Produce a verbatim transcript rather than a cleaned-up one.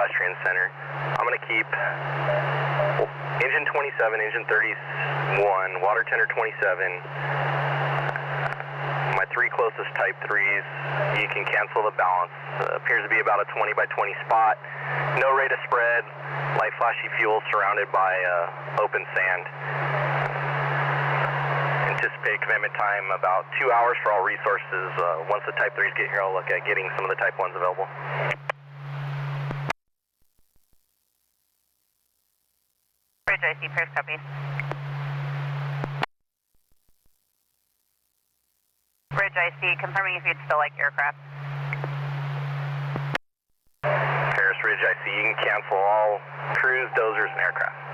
pedestrian center. I'm going to keep engine twenty-seven, engine thirty-one, water tender twenty-seven. My three closest type threes, you can cancel the balance. Uh, appears to be about a twenty by twenty spot. No rate of spread, light flashy fuel surrounded by uh, open sand. Anticipated commitment time about two hours for all resources. Uh, once the type threes get here, I'll look at getting some of the type ones available. Bridge I C, Pierce copy. Bridge I C, confirming if you'd still like aircraft. Paris Ridge I C, you can cancel all crews, dozers, and aircraft.